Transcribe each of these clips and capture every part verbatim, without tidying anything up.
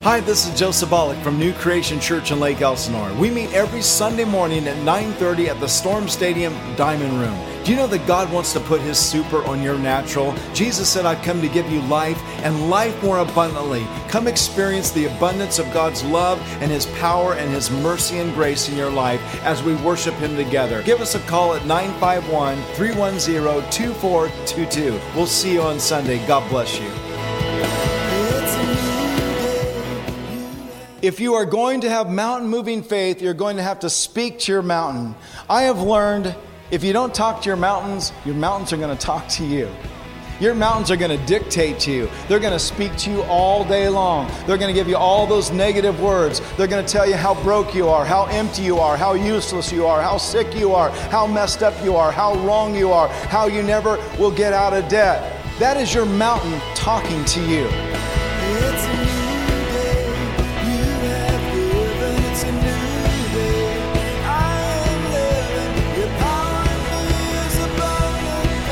Hi, this is Joe Sabolic from New Creation Church in Lake Elsinore. We meet every Sunday morning at nine thirty at the Storm Stadium Diamond Room. Do you know that God wants to put His super on your natural? Jesus said, I've come to give you life and life more abundantly. Come experience the abundance of God's love and His power and His mercy and grace in your life as we worship Him together. Give us a call at nine five one, three one zero, two four two two. We'll see you on Sunday. God bless you. If you are going to have mountain-moving faith, you're going to have to speak to your mountain. I have learned if you don't talk to your mountains, your mountains are going to talk to you. Your mountains are going to dictate to you. They're going to speak to you all day long. They're going to give you all those negative words. They're going to tell you how broke you are, how empty you are, how useless you are, how sick you are, how messed up you are, how wrong you are, how you never will get out of debt. That is your mountain talking to you. It's a new day. You have given. It's a new day. I am living. Your power in me is abundant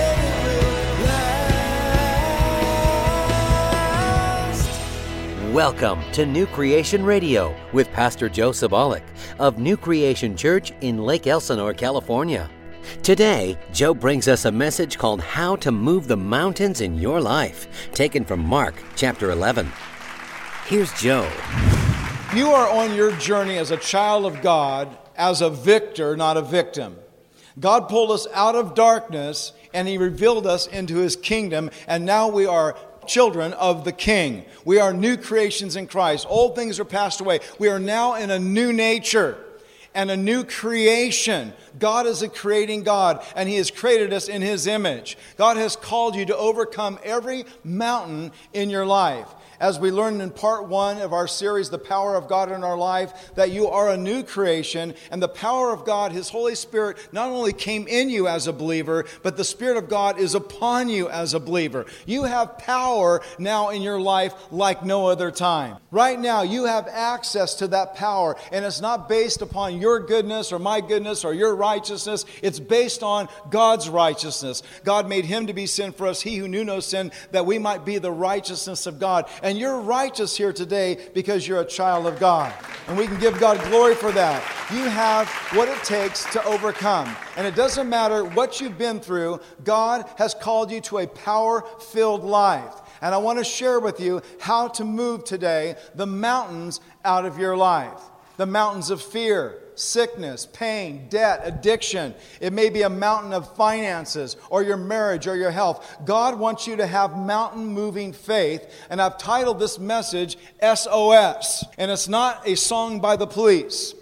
and it will last. Welcome to New Creation Radio with Pastor Joe Sabolic of New Creation Church in Lake Elsinore, California. Today, Joe brings us a message called How to Move the Mountains in Your Life, taken from Mark chapter eleven. Here's Joe. You are on your journey as a child of God, as a victor, not a victim. God pulled us out of darkness and He revealed us into His kingdom, and now we are children of the King. We are new creations in Christ. Old things are passed away. We are now in a new nature and a new creation. God is a creating God, and He has created us in His image. God has called you to overcome every mountain in your life. As we learned in part one of our series, The Power of God in Our Life, that you are a new creation, and the power of God, His Holy Spirit, not only came in you as a believer, but the Spirit of God is upon you as a believer. You have power now in your life like no other time. Right now, you have access to that power, and it's not based upon your goodness or my goodness or your righteousness. It's based on God's righteousness. God made Him to be sin for us, He who knew no sin, that we might be the righteousness of God. And you're righteous here today because you're a child of God. And we can give God glory for that. You have what it takes to overcome. And it doesn't matter what you've been through, God has called you to a power-filled life. And I want to share with you how to move today the mountains out of your life. The mountains of fear, sickness, pain, debt, addiction. It may be a mountain of finances or your marriage or your health. God wants you to have mountain-moving faith. And I've titled this message S O S. And it's not a song by the Police.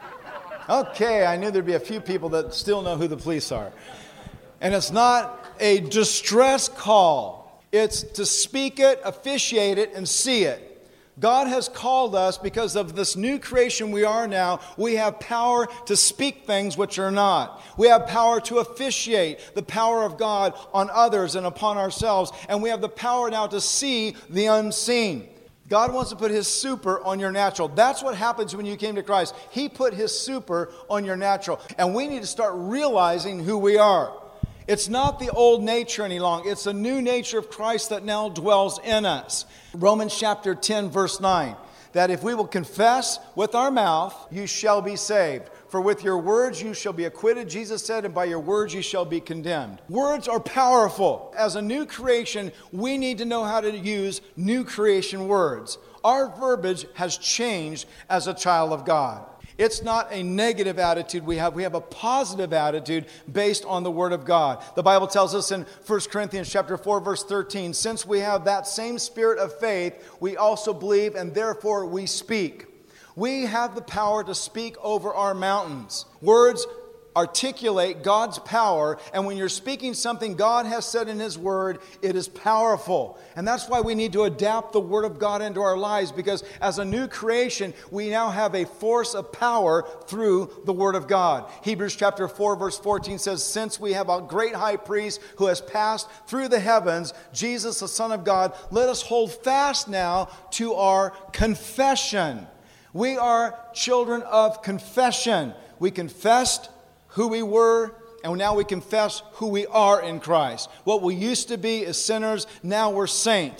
Okay, I knew there'd be a few people that still know who the Police are. And it's not a distress call. It's to speak it, officiate it, and see it. God has called us because of this new creation we are now. We have power to speak things which are not. We have power to officiate the power of God on others and upon ourselves. And we have the power now to see the unseen. God wants to put His super on your natural. That's what happens when you came to Christ. He put His super on your natural. And we need to start realizing who we are. It's not the old nature any longer. It's the new nature of Christ that now dwells in us. Romans chapter ten, verse nine, that if we will confess with our mouth, you shall be saved. For with your words you shall be acquitted, Jesus said, and by your words you shall be condemned. Words are powerful. As a new creation, we need to know how to use new creation words. Our verbiage has changed as a child of God. It's not a negative attitude we have. We have a positive attitude based on the Word of God. The Bible tells us in First Corinthians chapter four, verse thirteen, since we have that same spirit of faith, we also believe, and therefore we speak. We have the power to speak over our mountains. Words articulate God's power, and when you're speaking something God has said in His Word, it is powerful. And that's why we need to adapt the Word of God into our lives, because as a new creation, we now have a force of power through the Word of God. Hebrews chapter four, verse fourteen says, since we have a great high priest who has passed through the heavens, Jesus, the Son of God, let us hold fast now to our confession. We are children of confession. We confessed who we were, and now we confess who we are in Christ. What we used to be is sinners, now we're saints.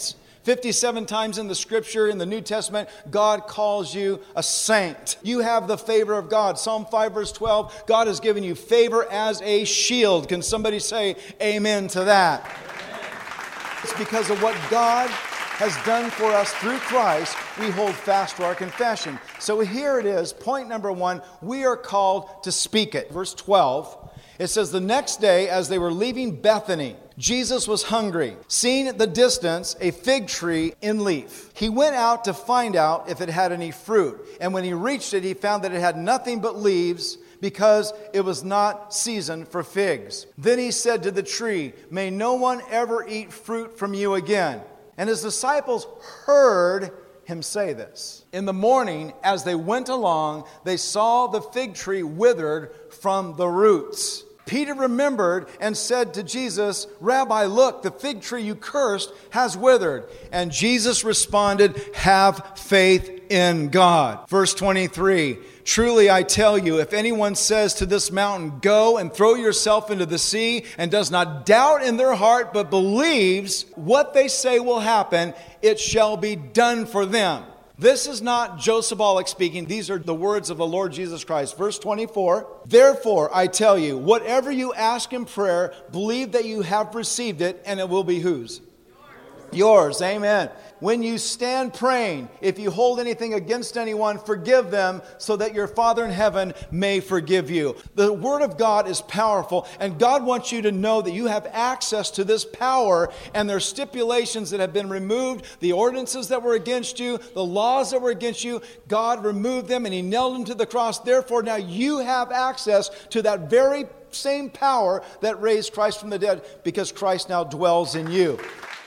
fifty-seven times in the Scripture, in the New Testament, God calls you a saint. You have the favor of God. Psalm five verse twelve, God has given you favor as a shield. Can somebody say amen to that? Amen. It's because of what God has done for us through Christ, we hold fast to our confession. So here it is, point number one, we are called to speak it. Verse twelve, it says, the next day as they were leaving Bethany, Jesus was hungry. Seeing at the distance a fig tree in leaf, he went out to find out if it had any fruit. And when he reached it, he found that it had nothing but leaves, because it was not season for figs. Then he said to the tree, may no one ever eat fruit from you again. And his disciples heard him say this. In the morning, as they went along, they saw the fig tree withered from the roots. Peter remembered and said to Jesus, Rabbi, look, the fig tree you cursed has withered. And Jesus responded, have faith in God. Verse twenty-three, truly I tell you, if anyone says to this mountain, go and throw yourself into the sea, and does not doubt in their heart, but believes what they say will happen, it shall be done for them. This is not Joe Sabolic speaking. These are the words of the Lord Jesus Christ. Verse twenty-four, therefore I tell you, whatever you ask in prayer, believe that you have received it, and it will be whose? Yours. Amen. When you stand praying, if you hold anything against anyone, forgive them so that your Father in heaven may forgive you. The Word of God is powerful, and God wants you to know that you have access to this power, and there are stipulations that have been removed, the ordinances that were against you, the laws that were against you. God removed them and He nailed them to the cross. Therefore, now you have access to that very same power that raised Christ from the dead, because Christ now dwells in you.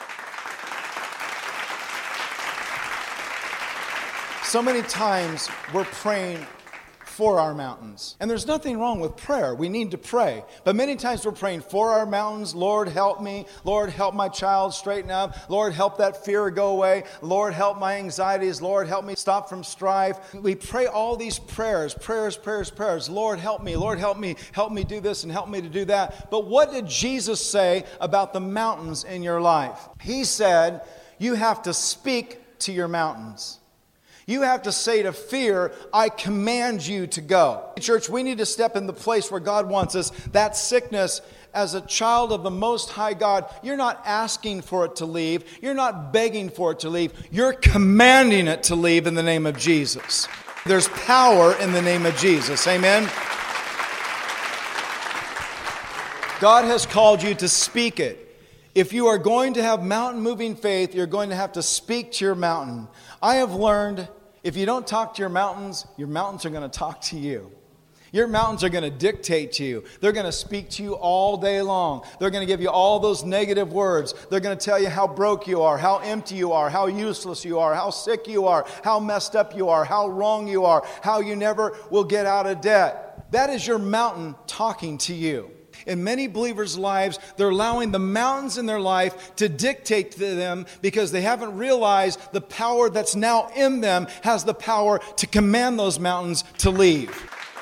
So many times we're praying for our mountains. And there's nothing wrong with prayer. We need to pray. But many times we're praying for our mountains. Lord, help me. Lord, help my child straighten up. Lord, help that fear go away. Lord, help my anxieties. Lord, help me stop from strife. We pray all these prayers, prayers, prayers, prayers. Lord, help me. Lord, help me. Help me do this and help me to do that. But what did Jesus say about the mountains in your life? He said, you have to speak to your mountains. You have to say to fear, I command you to go. Church, we need to step in the place where God wants us. That sickness, as a child of the Most High God, you're not asking for it to leave. You're not begging for it to leave. You're commanding it to leave in the name of Jesus. There's power in the name of Jesus. Amen? God has called you to speak it. If you are going to have mountain-moving faith, you're going to have to speak to your mountain. I have learned, if you don't talk to your mountains, your mountains are going to talk to you. Your mountains are going to dictate to you. They're going to speak to you all day long. They're going to give you all those negative words. They're going to tell you how broke you are, how empty you are, how useless you are, how sick you are, how messed up you are, how wrong you are, how you never will get out of debt. That is your mountain talking to you. In many believers' lives, they're allowing the mountains in their life to dictate to them because they haven't realized the power that's now in them has the power to command those mountains to leave.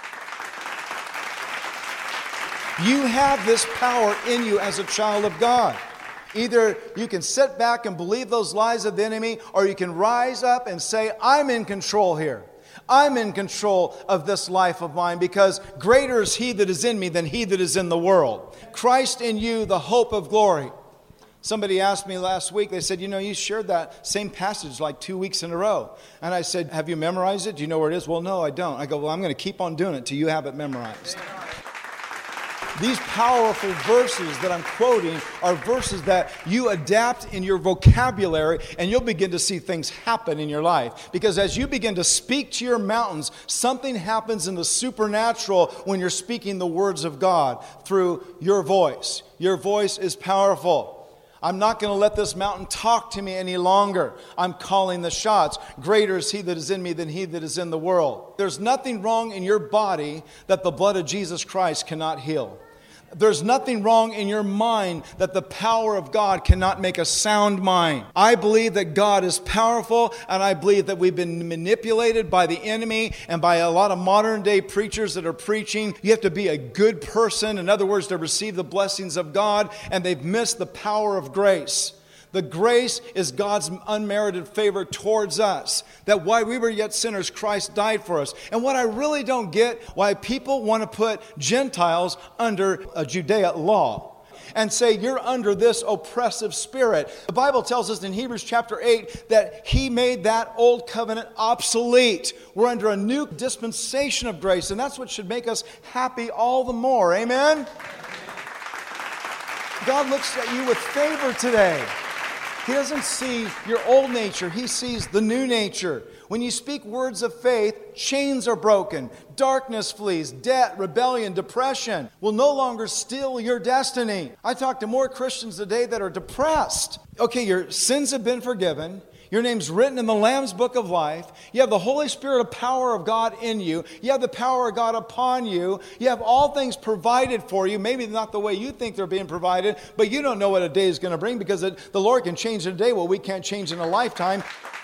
You have this power in you as a child of God. Either you can sit back and believe those lies of the enemy, or you can rise up and say, I'm in control here. I'm in control of this life of mine, because greater is He that is in me than he that is in the world. Christ in you, the hope of glory. Somebody asked me last week, they said, you know, you shared that same passage like two weeks in a row. And I said, have you memorized it? Do you know where it is? Well, no, I don't. I go, well, I'm going to keep on doing it till you have it memorized. These powerful verses that I'm quoting are verses that you adapt in your vocabulary, and you'll begin to see things happen in your life. Because as you begin to speak to your mountains, something happens in the supernatural when you're speaking the words of God through your voice. Your voice is powerful. I'm not going to let this mountain talk to me any longer. I'm calling the shots. Greater is He that is in me than he that is in the world. There's nothing wrong in your body that the blood of Jesus Christ cannot heal. There's nothing wrong in your mind that the power of God cannot make a sound mind. I believe that God is powerful, and I believe that we've been manipulated by the enemy and by a lot of modern day preachers that are preaching. You have to be a good person, in other words, to receive the blessings of God, and they've missed the power of grace. The grace is God's unmerited favor towards us. That while we were yet sinners, Christ died for us. And what I really don't get, why people want to put Gentiles under a Judea law and say you're under this oppressive spirit. The Bible tells us in Hebrews chapter eight that He made that old covenant obsolete. We're under a new dispensation of grace, and that's what should make us happy all the more. Amen? God looks at you with favor today. He doesn't see your old nature. He sees the new nature. When you speak words of faith, chains are broken, darkness flees, debt, rebellion, depression will no longer steal your destiny. I talk to more Christians today that are depressed. Okay, your sins have been forgiven. Your name's written in the Lamb's Book of Life. You have the Holy Spirit of power of God in you. You have the power of God upon you. You have all things provided for you. Maybe not the way you think they're being provided, but you don't know what a day is going to bring, because it, the Lord can change in a day what we can't change in a lifetime.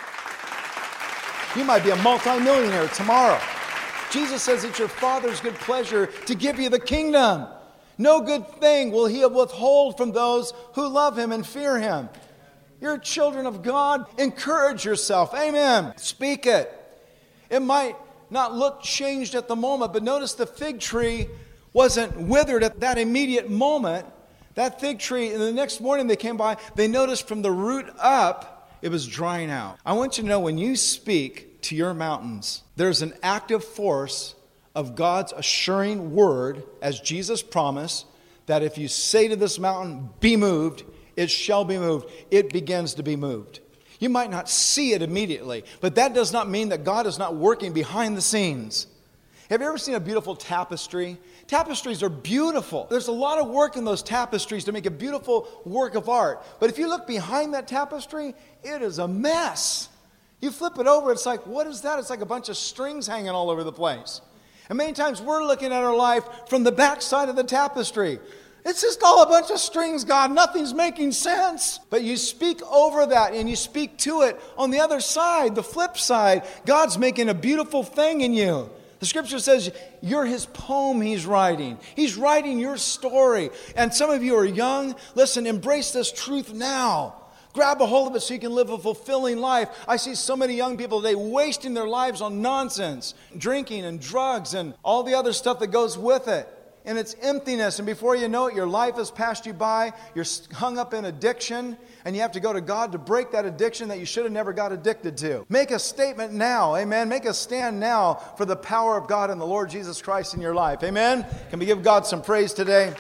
You might be a multimillionaire tomorrow. Jesus says it's your Father's good pleasure to give you the kingdom. No good thing will He withhold from those who love Him and fear Him. You're children of God. Encourage yourself. Amen. Speak it. It might not look changed at the moment, but notice the fig tree wasn't withered at that immediate moment. That fig tree, and the next morning they came by, they noticed from the root up, it was drying out. I want you to know, when you speak to your mountains, there's an active force of God's assuring word, as Jesus promised, that if you say to this mountain, be moved, it shall be moved. It begins to be moved. You might not see it immediately, but that does not mean that God is not working behind the scenes. Have you ever seen a beautiful tapestry? Tapestries are beautiful. There's a lot of work in those tapestries to make a beautiful work of art. But if you look behind that tapestry, it is a mess. You flip it over, it's like, what is that? It's like a bunch of strings hanging all over the place. And many times we're looking at our life from the back side of the tapestry. It's just all a bunch of strings, God. Nothing's making sense. But you speak over that and you speak to it on the other side, the flip side. God's making a beautiful thing in you. The scripture says you're His poem He's writing. He's writing your story. And some of you are young. Listen, embrace this truth now. Grab a hold of it so you can live a fulfilling life. I see so many young people today wasting their lives on nonsense, drinking and drugs and all the other stuff that goes with it. And it's emptiness, and before you know it, your life has passed you by. You're hung up in addiction, and you have to go to God to break that addiction that you should have never got addicted to. Make a statement now, amen. Make a stand now for the power of God and the Lord Jesus Christ in your life, amen. Can we give God some praise today?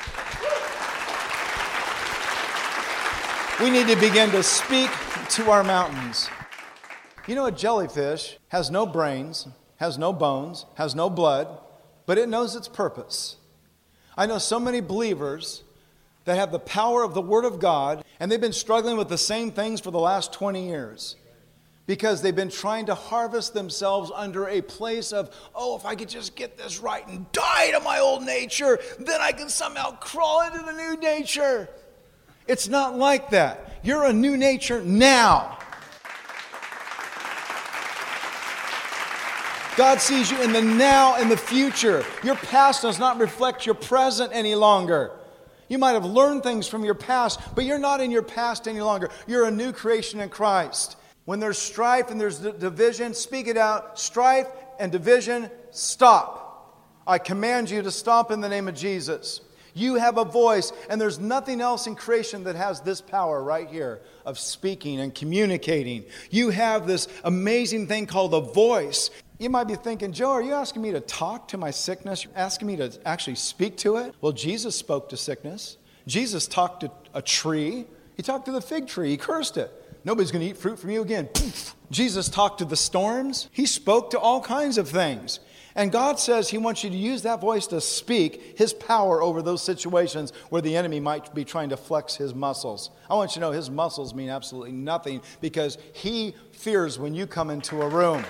We need to begin to speak to our mountains. You know, a jellyfish has no brains, has no bones, has no blood, but it knows its purpose. I know so many believers that have the power of the Word of God, and they've been struggling with the same things for the last twenty years because they've been trying to harvest themselves under a place of, oh, if I could just get this right and die to my old nature, then I can somehow crawl into the new nature. It's not like that. You're a new nature now. God sees you in the now and the future. Your past does not reflect your present any longer. You might have learned things from your past, but you're not in your past any longer. You're a new creation in Christ. When there's strife and there's division, speak it out. Strife and division, stop. I command you to stop in the name of Jesus. You have a voice, and there's nothing else in creation that has this power right here of speaking and communicating. You have this amazing thing called a voice. You might be thinking, Joe, are you asking me to talk to my sickness? You're asking me to actually speak to it? Well, Jesus spoke to sickness. Jesus talked to a tree. He talked to the fig tree. He cursed it. Nobody's going to eat fruit from you again. Poof. Jesus talked to the storms. He spoke to all kinds of things. And God says He wants you to use that voice to speak His power over those situations where the enemy might be trying to flex his muscles. I want you to know His muscles mean absolutely nothing because He fears when you come into a room.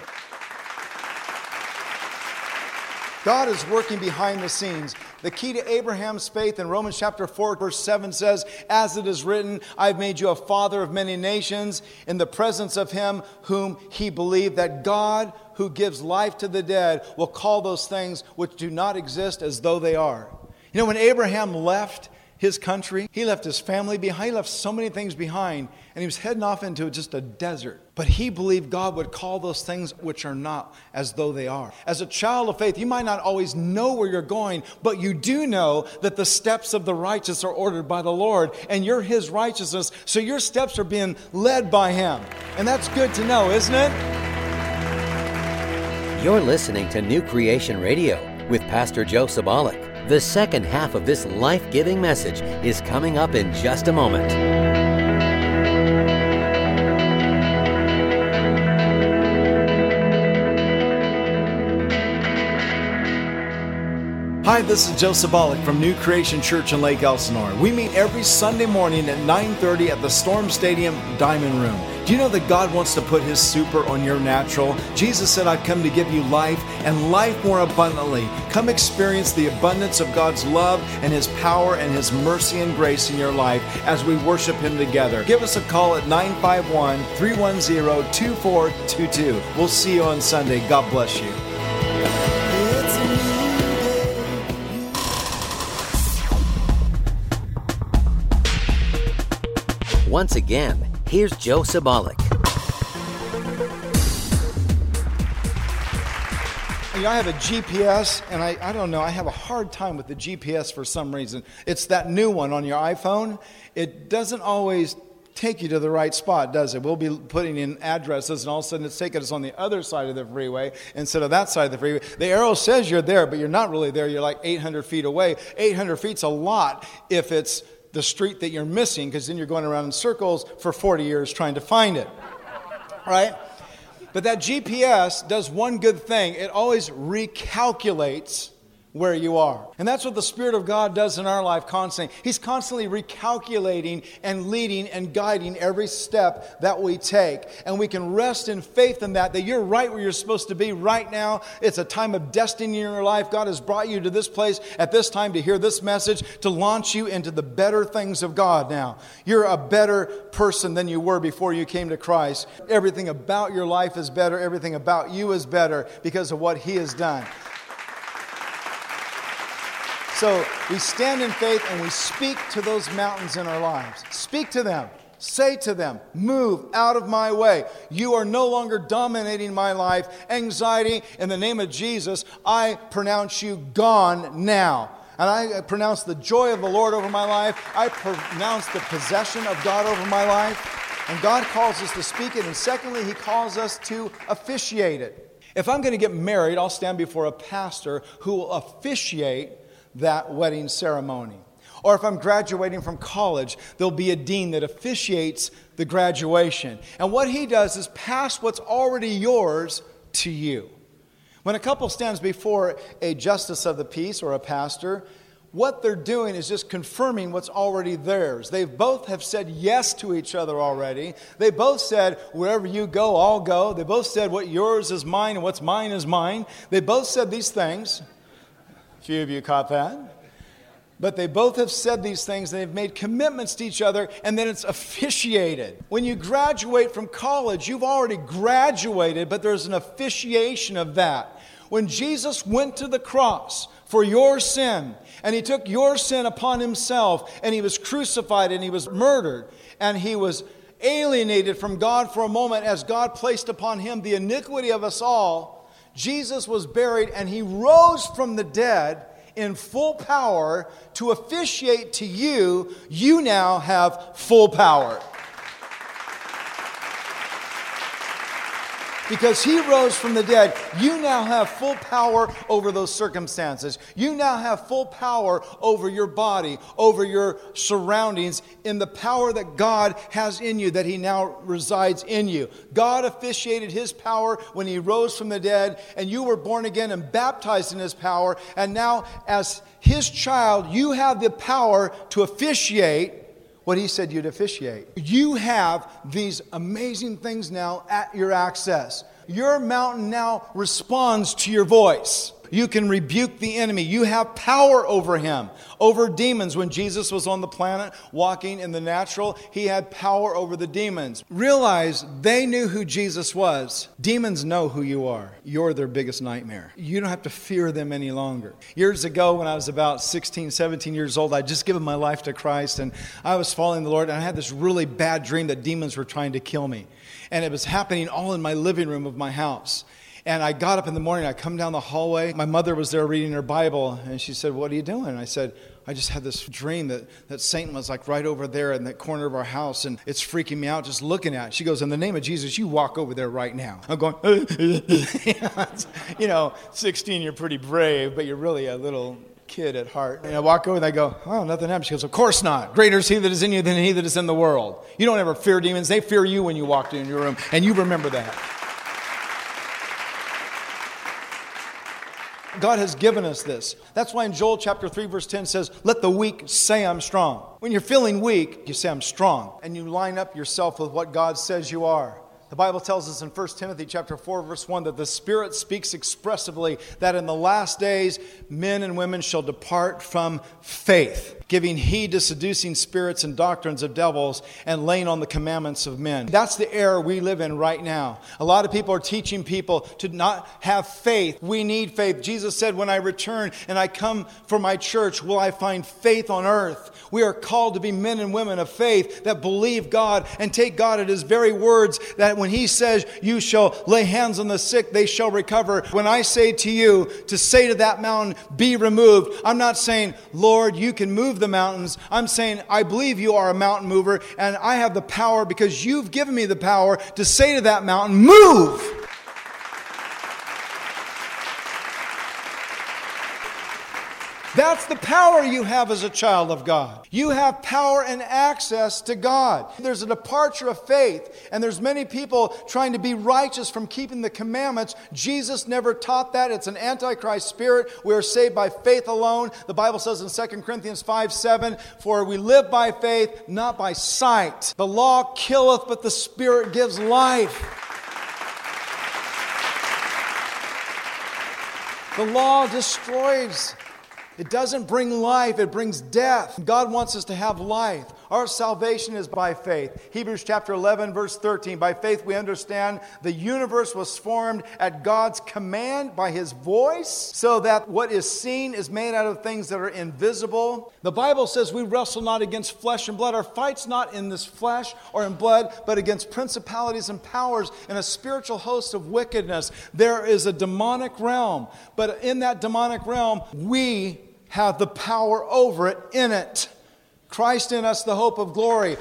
God is working behind the scenes. The key to Abraham's faith in Romans chapter four, verse seven says, as it is written, I've made you a father of many nations in the presence of him whom he believed, that God who gives life to the dead will call those things which do not exist as though they are. You know, when Abraham left his country. He left his family behind. He left so many things behind. And he was heading off into just a desert. But he believed God would call those things which are not as though they are. As a child of faith, you might not always know where you're going, but you do know that the steps of the righteous are ordered by the Lord. And you're his righteousness, so your steps are being led by him. And that's good to know, isn't it? You're listening to New Creation Radio with Pastor Joe Sabolic. The second half of this life-giving message is coming up in just a moment. Hi, this is Joe Sabolic from New Creation Church in Lake Elsinore. We meet every Sunday morning at nine thirty at the Storm Stadium Diamond Room. Do you know that God wants to put his super on your natural? Jesus said, I've come to give you life and life more abundantly. Come experience the abundance of God's love and his power and his mercy and grace in your life as we worship him together. Give us a call at nine five one, three one zero, two four two two. We'll see you on Sunday. God bless you. Once again, here's Joe Sabolic. You know, I have a G P S, and I, I don't know, I have a hard time with the G P S for some reason. It's that new one on your iPhone. It doesn't always take you to the right spot, does it? We'll be putting in addresses, and all of a sudden it's taking us on the other side of the freeway instead of that side of the freeway. The arrow says you're there, but you're not really there. You're like eight hundred feet away. eight hundred feet's a lot if it's the street that you're missing, because then you're going around in circles for forty years trying to find it, right? But that G P S does one good thing. It always recalculates where you are. And that's what the Spirit of God does in our life constantly. He's constantly recalculating and leading and guiding every step that we take. And we can rest in faith in that, that you're right where you're supposed to be right now. It's a time of destiny in your life. God has brought you to this place at this time to hear this message, to launch you into the better things of God now. You're a better person than you were before you came to Christ. Everything about your life is better. Everything about you is better because of what he has done. So we stand in faith and we speak to those mountains in our lives. Speak to them. Say to them, move out of my way. You are no longer dominating my life. Anxiety, in the name of Jesus, I pronounce you gone now. And I pronounce the joy of the Lord over my life. I pronounce the possession of God over my life. And God calls us to speak it. And secondly, he calls us to officiate it. If I'm going to get married, I'll stand before a pastor who will officiate that wedding ceremony. Or if I'm graduating from college, there'll be a dean that officiates the graduation. And what he does is pass what's already yours to you. When a couple stands before a justice of the peace or a pastor, what they're doing is just confirming what's already theirs. They both have said yes to each other already. They both said, wherever you go, I'll go. They both said, what yours is mine and what's mine is mine. They both said these things. A few of you caught that. But they both have said these things, and they've made commitments to each other, and then it's officiated. When you graduate from college, you've already graduated, but there's an officiation of that. When Jesus went to the cross for your sin, and he took your sin upon himself, and he was crucified, and he was murdered, and he was alienated from God for a moment as God placed upon him the iniquity of us all, Jesus was buried and he rose from the dead in full power to officiate to you. You now have full power. Because he rose from the dead, you now have full power over those circumstances. You now have full power over your body, over your surroundings, in the power that God has in you, that he now resides in you. God officiated his power when he rose from the dead, and you were born again and baptized in his power. And now, as his child, you have the power to officiate what he said you'd officiate. You have these amazing things now at your access. Your mountain now responds to your voice. You can rebuke the enemy. You have power over him, over demons. When Jesus was on the planet walking in the natural, he had power over the demons. Realize they knew who Jesus was. Demons know who you are. You're their biggest nightmare. You don't have to fear them any longer. Years ago, when I was about sixteen, seventeen years old, I'd just given my life to Christ, and I was following the Lord, and I had this really bad dream that demons were trying to kill me. And it was happening all in my living room of my house. And I got up in the morning, I come down the hallway. My mother was there reading her Bible, and she said, "What are you doing?" And I said, "I just had this dream that, that Satan was like right over there in that corner of our house, and it's freaking me out just looking at it." She goes, "In the name of Jesus, you walk over there right now." I'm going, you know, sixteen, you're pretty brave, but you're really a little kid at heart. And I walk over and I go, "Oh, nothing happened." She goes, "Of course not. Greater is he that is in you than he that is in the world." You don't ever fear demons. They fear you when you walked in your room, and you remember that. God has given us this. That's why in Joel chapter three, verse ten says, "Let the weak say I'm strong." When you're feeling weak, you say I'm strong. And you line up yourself with what God says you are. The Bible tells us in First Timothy chapter four, verse one, that the Spirit speaks expressively that in the last days, men and women shall depart from faith, giving heed to seducing spirits and doctrines of devils, and laying on the commandments of men. That's the era we live in right now. A lot of people are teaching people to not have faith. We need faith. Jesus said, "When I return and I come for my church, will I find faith on earth?" We are called to be men and women of faith that believe God and take God at His very words, that when He says, "You shall lay hands on the sick, they shall recover." When I say to you to say to that mountain, "Be removed," I'm not saying, "Lord, you can move the mountains." I'm saying, I believe you are a mountain mover, and I have the power because you've given me the power to say to that mountain, "Move." That's the power you have as a child of God. You have power and access to God. There's a departure of faith, and there's many people trying to be righteous from keeping the commandments. Jesus never taught that. It's an antichrist spirit. We are saved by faith alone. The Bible says in Second Corinthians five seven, "For we live by faith, not by sight. The law killeth, but the Spirit gives life." The law destroys. It doesn't bring life, it brings death. God wants us to have life. Our salvation is by faith. Hebrews chapter eleven, verse thirteen. By faith we understand the universe was formed at God's command by His voice, so that what is seen is made out of things that are invisible. The Bible says we wrestle not against flesh and blood. Our fight's not in this flesh or in blood, but against principalities and powers in a spiritual host of wickedness. There is a demonic realm, but in that demonic realm, we have the power over it in it. Christ in us, the hope of glory.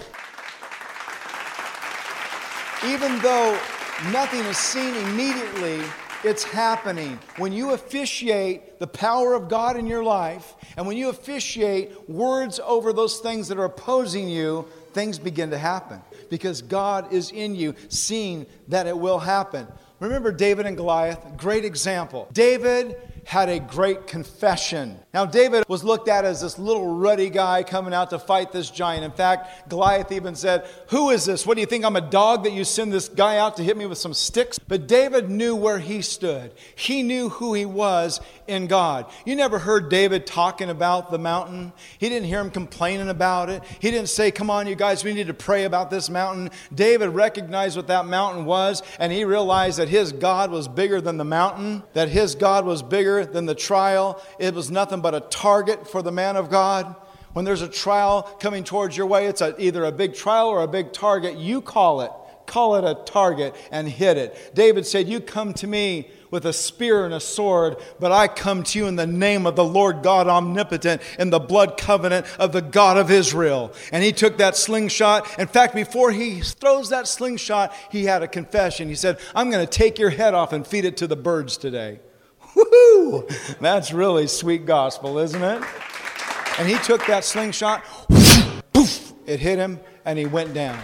Even though nothing is seen immediately, it's happening. When you officiate the power of God in your life, and when you officiate words over those things that are opposing you, things begin to happen. Because God is in you, seeing that it will happen. Remember David and Goliath? Great example. David had a great confession. Now, David was looked at as this little ruddy guy coming out to fight this giant. In fact, Goliath even said, "Who is this? What do you think? I'm a dog that you send this guy out to hit me with some sticks?" But David knew where he stood. He knew who he was in God. You never heard David talking about the mountain. He didn't hear him complaining about it. He didn't say, "Come on, you guys, we need to pray about this mountain." David recognized what that mountain was, and he realized that his God was bigger than the mountain, that his God was bigger than the trial. It was nothing but a target for the man of God. When there's a trial coming towards your way, it's a, either a big trial or a big target. You call it. Call it a target and hit it. David said, "You come to me with a spear and a sword, but I come to you in the name of the Lord God omnipotent, in the blood covenant of the God of Israel." And he took that slingshot. In fact, before he throws that slingshot, he had a confession. He said, "I'm going to take your head off and feed it to the birds today." Woohoo! That's really sweet gospel, isn't it? And he took that slingshot, poof, it hit him, and he went down.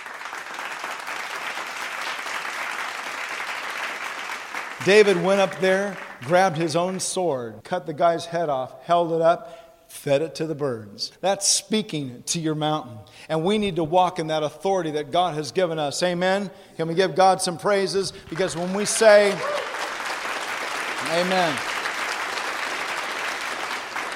David went up there, grabbed his own sword, cut the guy's head off, held it up, fed it to the birds. That's speaking to your mountain. And we need to walk in that authority that God has given us. Amen? Can we give God some praises? Because when we say, amen.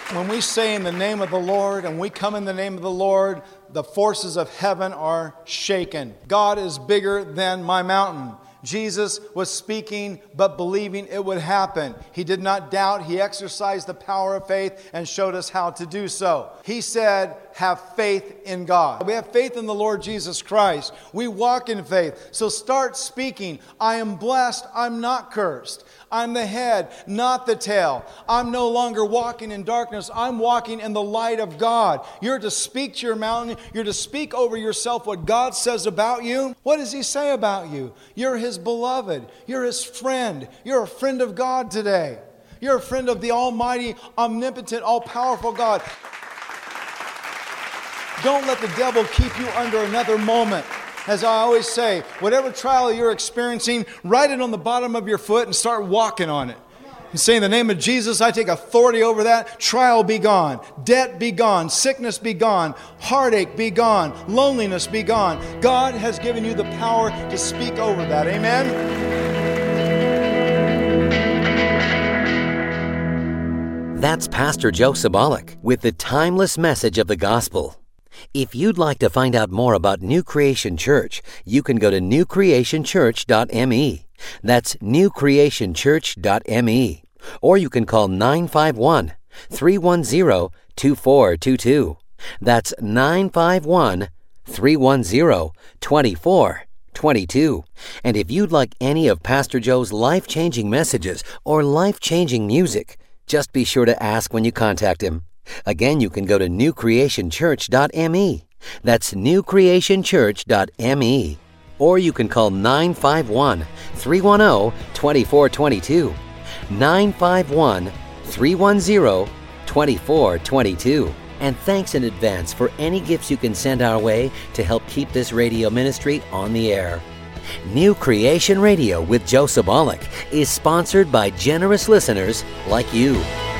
When we say in the name of the Lord and we come in the name of the Lord, the forces of heaven are shaken. God is bigger than my mountain. Jesus was speaking but believing it would happen. He did not doubt. He exercised the power of faith and showed us how to do so. He said, have faith in God. We have faith in the Lord Jesus Christ. We walk in faith. So start speaking. I am blessed. I'm not cursed. I'm the head, not the tail. I'm no longer walking in darkness. I'm walking in the light of God. You're to speak to your mountain. You're to speak over yourself what God says about you. What does He say about you? You're His beloved. You're His friend. You're a friend of God today. You're a friend of the almighty, omnipotent, all-powerful God. Don't let the devil keep you under another moment. As I always say, whatever trial you're experiencing, write it on the bottom of your foot and start walking on it. And say, in the name of Jesus, I take authority over that. Trial be gone. Debt be gone. Sickness be gone. Heartache be gone. Loneliness be gone. God has given you the power to speak over that. Amen? That's Pastor Joe Sobolik with the timeless message of the gospel. If you'd like to find out more about New Creation Church, you can go to new creation church dot m e. That's new creation church dot m e. Or you can call nine five one, three one zero, two four two two. That's nine five one, three one zero, two four two two. And if you'd like any of Pastor Joe's life-changing messages or life-changing music, just be sure to ask when you contact him. Again, you can go to new creation church dot m e. That's new creation church dot m e. Or you can call nine five one, three one zero, two four two two. nine five one, three one zero, two four two two. And thanks in advance for any gifts you can send our way to help keep this radio ministry on the air. New Creation Radio with Joe Sobolik is sponsored by generous listeners like you.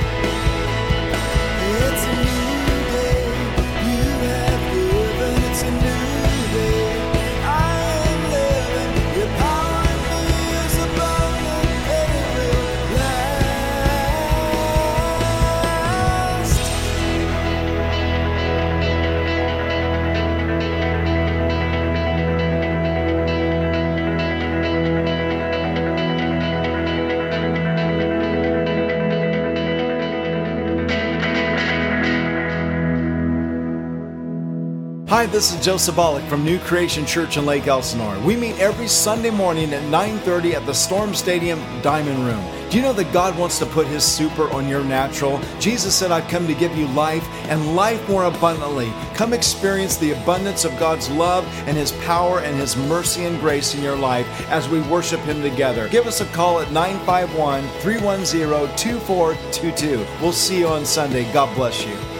Hi, this is Joe Sobolik from New Creation Church in Lake Elsinore. We meet every Sunday morning at nine thirty at the Storm Stadium Diamond Room. Do you know that God wants to put His super on your natural? Jesus said, I've come to give you life and life more abundantly. Come experience the abundance of God's love and His power and His mercy and grace in your life as we worship Him together. Give us a call at nine five one, three one zero, two four two two. We'll see you on Sunday. God bless you.